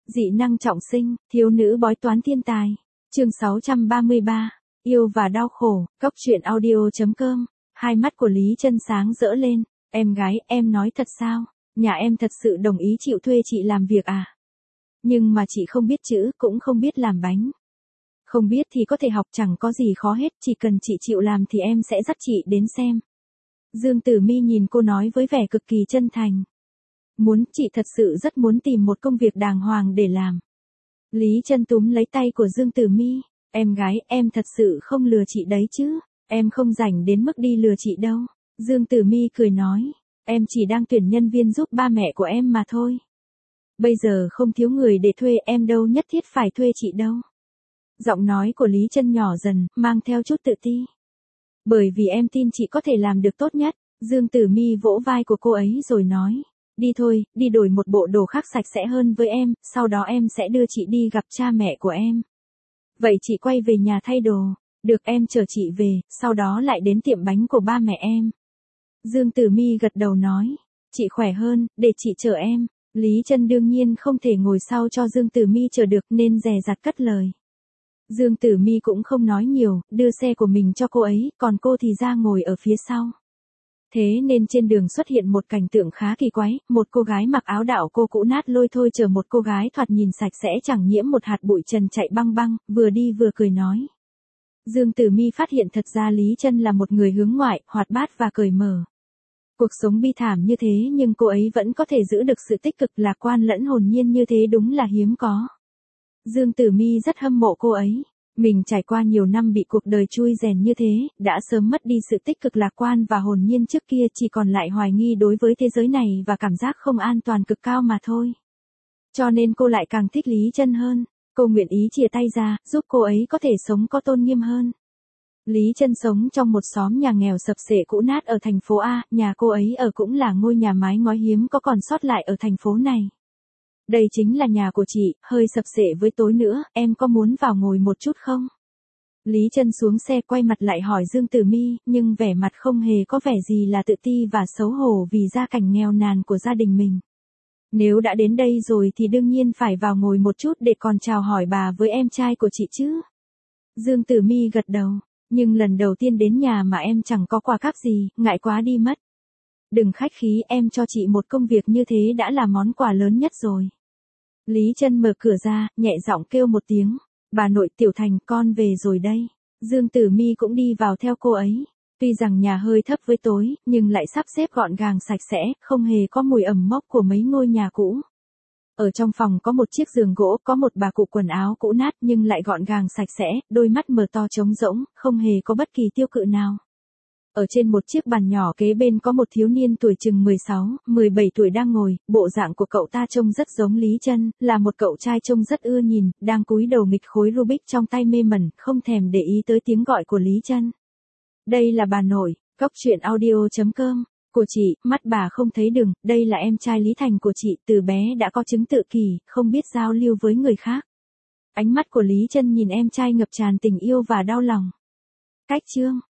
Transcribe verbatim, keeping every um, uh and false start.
Dị năng trọng sinh, thiếu nữ bói toán thiên tài. Chương sáu trăm ba mươi ba, yêu và đau khổ, Cốc truyện audio.com. Hai mắt của Lý Trân sáng rỡ lên, em gái, em nói thật sao? Nhà em thật sự đồng ý chịu thuê chị làm việc à? Nhưng mà chị không biết chữ, cũng không biết làm bánh. Không biết thì có thể học, chẳng có gì khó hết, chỉ cần chị chịu làm thì em sẽ dắt chị đến xem. Dương Tử Mi nhìn cô nói với vẻ cực kỳ chân thành. Muốn, chị thật sự rất muốn tìm một công việc đàng hoàng để làm. Lý Trân túm lấy tay của Dương Tử Mi, em gái, em thật sự không lừa chị đấy chứ, em không rảnh đến mức đi lừa chị đâu. Dương Tử Mi cười nói, em chỉ đang tuyển nhân viên giúp ba mẹ của em mà thôi. Bây giờ không thiếu người để thuê, em đâu nhất thiết phải thuê chị đâu. Giọng nói của Lý Trân nhỏ dần, mang theo chút tự ti. Bởi vì em tin chị có thể làm được tốt nhất. Dương Tử Mi vỗ vai của cô ấy rồi nói, đi thôi, đi đổi một bộ đồ khác sạch sẽ hơn với em, sau đó em sẽ đưa chị đi gặp cha mẹ của em. Vậy chị quay về nhà thay đồ, được, em chở chị về, sau đó lại đến tiệm bánh của ba mẹ em. Dương Tử Mi gật đầu nói, chị khỏe hơn, để chị chở em. Lý Trân đương nhiên không thể ngồi sau cho Dương Tử Mi chở được nên dè dặt cất lời. Dương Tử Mi cũng không nói nhiều, đưa xe của mình cho cô ấy, còn cô thì ra ngồi ở phía sau. Thế nên trên đường xuất hiện một cảnh tượng khá kỳ quái, một cô gái mặc áo đạo cô cũ nát lôi thôi chở một cô gái thoạt nhìn sạch sẽ chẳng nhiễm một hạt bụi trần chạy băng băng, vừa đi vừa cười nói. Dương Tử Mi phát hiện thật ra Lý Trân là một người hướng ngoại, hoạt bát và cởi mở. Cuộc sống bi thảm như thế nhưng cô ấy vẫn có thể giữ được sự tích cực lạc quan lẫn hồn nhiên như thế, đúng là hiếm có. Dương Tử Mi rất hâm mộ cô ấy. Mình trải qua nhiều năm bị cuộc đời chui rèn như thế, đã sớm mất đi sự tích cực lạc quan và hồn nhiên trước kia, chỉ còn lại hoài nghi đối với thế giới này và cảm giác không an toàn cực cao mà thôi. Cho nên cô lại càng thích Lý Trân hơn. Cô nguyện ý chia tay ra, giúp cô ấy có thể sống có tôn nghiêm hơn. Lý Trân sống trong một xóm nhà nghèo sập xệ cũ nát ở thành phố A, nhà cô ấy ở cũng là ngôi nhà mái ngói hiếm có còn sót lại ở thành phố này. Đây chính là nhà của chị, hơi sập xệ với tối nữa, em có muốn vào ngồi một chút không? Lý Trân xuống xe quay mặt lại hỏi Dương Tử Mi, nhưng vẻ mặt không hề có vẻ gì là tự ti và xấu hổ vì gia cảnh nghèo nàn của gia đình mình. Nếu đã đến đây rồi thì đương nhiên phải vào ngồi một chút để còn chào hỏi bà với em trai của chị chứ. Dương Tử Mi gật đầu, nhưng lần đầu tiên đến nhà mà em chẳng có quà cáp gì, ngại quá đi mất. Đừng khách khí, em cho chị một công việc như thế đã là món quà lớn nhất rồi. Lý Trân mở cửa ra, nhẹ giọng kêu một tiếng, bà nội, Tiểu Thành, con về rồi đây. Dương Tử Mi cũng đi vào theo cô ấy. Tuy rằng nhà hơi thấp với tối, nhưng lại sắp xếp gọn gàng sạch sẽ, không hề có mùi ẩm mốc của mấy ngôi nhà cũ. Ở trong phòng có một chiếc giường gỗ, có một bà cụ quần áo cũ nát nhưng lại gọn gàng sạch sẽ, đôi mắt mở to trống rỗng, không hề có bất kỳ tiêu cự nào. Ở trên một chiếc bàn nhỏ kế bên có một thiếu niên tuổi chừng mười sáu, mười bảy tuổi đang ngồi, bộ dạng của cậu ta trông rất giống Lý Trân, là một cậu trai trông rất ưa nhìn, đang cúi đầu nghịch khối Rubik trong tay mê mẩn, không thèm để ý tới tiếng gọi của Lý Trân. Đây là bà nội, Cốc truyện audio.com, của chị, mắt bà không thấy đường, đây là em trai Lý Thành của chị, từ bé đã có chứng tự kỷ, không biết giao lưu với người khác. Ánh mắt của Lý Trân nhìn em trai ngập tràn tình yêu và đau lòng. Cách chương